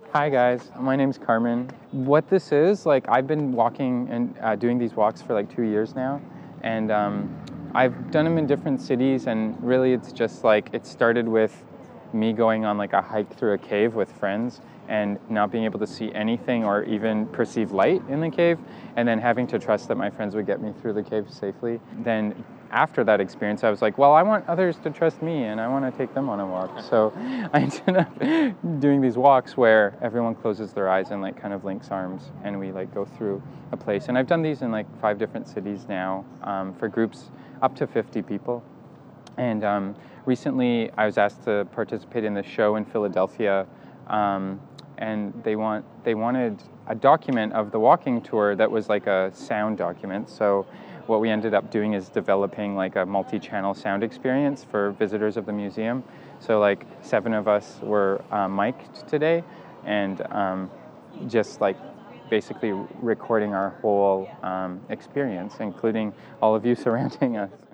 Hi guys, my name's Carmen. What this is, like I've been walking and doing these walks for like 2 years now, and I've done them in different cities, and really it's just like it started with me going on like a hike through a cave with friends and not being able to see anything or even perceive light in the cave, and then having to trust that my friends would get me through the cave safely. Then after that experience, I was like, well, I want others to trust me and I want to take them on a walk. So I ended up doing these walks where everyone closes their eyes and like kind of links arms and we like go through a place. And I've done these in like 5 different cities now for groups up to 50 people. And recently I was asked to participate in this show in Philadelphia, and they wanted a document of the walking tour that was like a sound document. So what we ended up doing is developing like a multi-channel sound experience for visitors of the museum. So like 7 of us were mic'd today, and just like basically recording our whole experience, including all of you surrounding us.